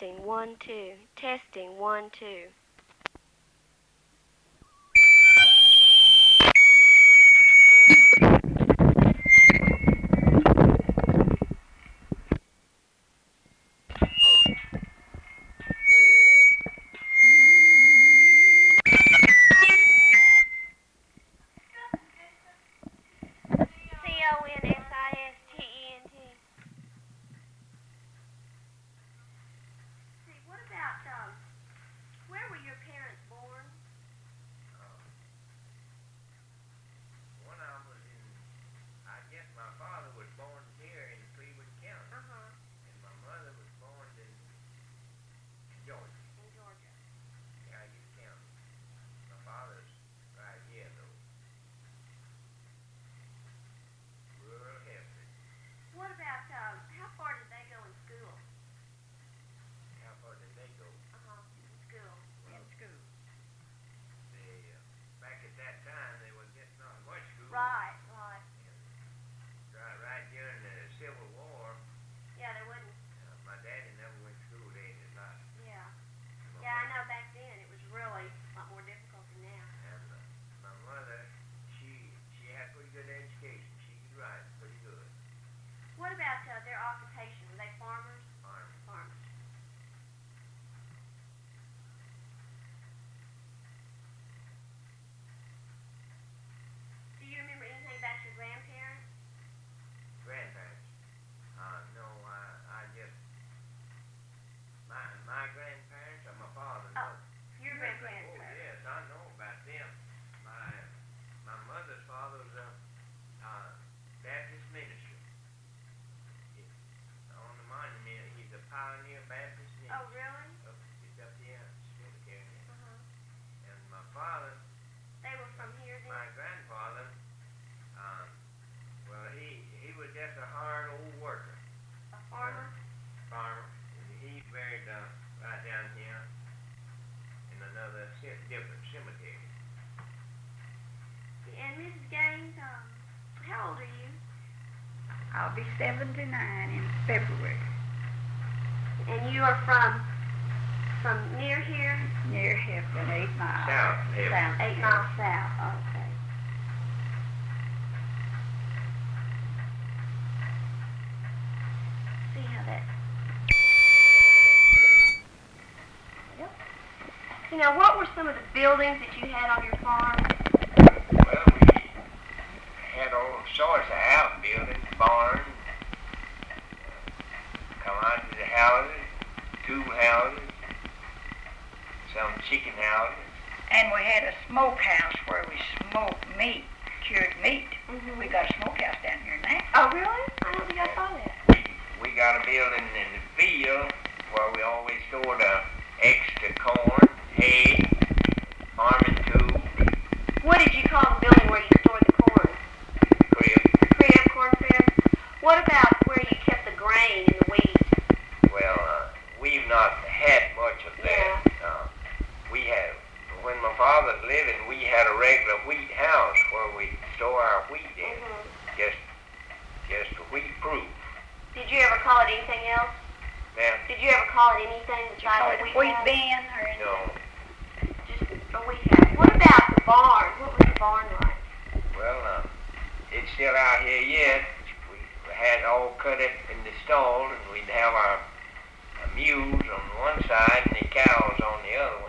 Testing 1 2. Testing 1 2. Different cemetery. And Mrs. Gaines, how old are you? I'll be 79 in February. And you are from near here? Near Heflin, 8 miles. South. 8 miles south. Okay. See how that. Yep. So now, what were some of the buildings that you had on your farm? Well, we had all sorts of outbuildings, barns, commodity houses, tool houses, some chicken houses. And we had a smokehouse where we smoked meat, cured meat. Mm-hmm. We got a smokehouse down here now. Oh, really? I don't think I saw that. We got a building in the field where we always stored extra corn, hay, farming tools. What did you call the building where you stored the corn? Crib. Corn crib. What about where you kept the grain and the wheat? Well, we've not had much of that. When my father was living, we had a regular wheat house where we store our wheat in, just wheat proof. Did you ever call it anything else? Ma'am? Did you ever call it anything besides a Wheat house? bin or anything? No. Just a wheat house. What about the barn? What was the barn like? Well, it's still out here yet. We had it all cut up in the stall, and we'd have our mules on one side and the cows on the other